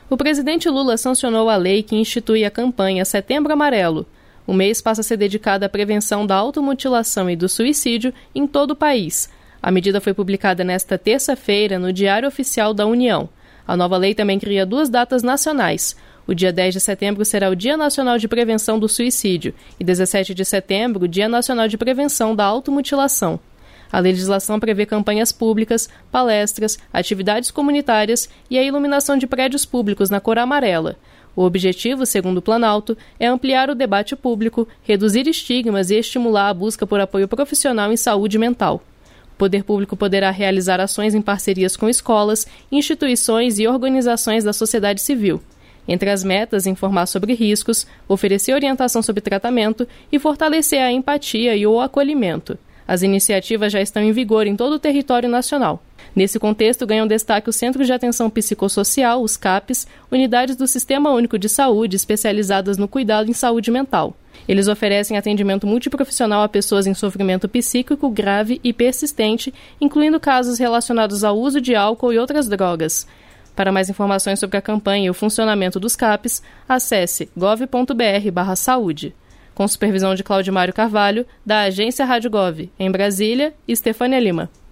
O presidente Lula sancionou a lei que institui a campanha Setembro Amarelo. O mês passa a ser dedicado à prevenção da automutilação e do suicídio em todo o país. A medida foi publicada nesta terça-feira no Diário Oficial da União. A nova lei também cria 2 datas nacionais. O dia 10 de setembro será o Dia Nacional de Prevenção do Suicídio e 17 de setembro, o Dia Nacional de Prevenção da Automutilação. A legislação prevê campanhas públicas, palestras, atividades comunitárias e a iluminação de prédios públicos na cor amarela. O objetivo, segundo o Planalto, é ampliar o debate público, reduzir estigmas e estimular a busca por apoio profissional em saúde mental. O poder público poderá realizar ações em parcerias com escolas, instituições e organizações da sociedade civil. Entre as metas, informar sobre riscos, oferecer orientação sobre tratamento e fortalecer a empatia e o acolhimento. As iniciativas já estão em vigor em todo o território nacional. Nesse contexto, ganham destaque os Centros de Atenção Psicossocial, os CAPs, unidades do Sistema Único de Saúde especializadas no cuidado em saúde mental. Eles oferecem atendimento multiprofissional a pessoas em sofrimento psíquico grave e persistente, incluindo casos relacionados ao uso de álcool e outras drogas. Para mais informações sobre a campanha e o funcionamento dos CAPs, acesse gov.br/saúde. Com supervisão de Claudio Mário Carvalho, da Agência Rádio Gov, em Brasília, Estefânia Lima.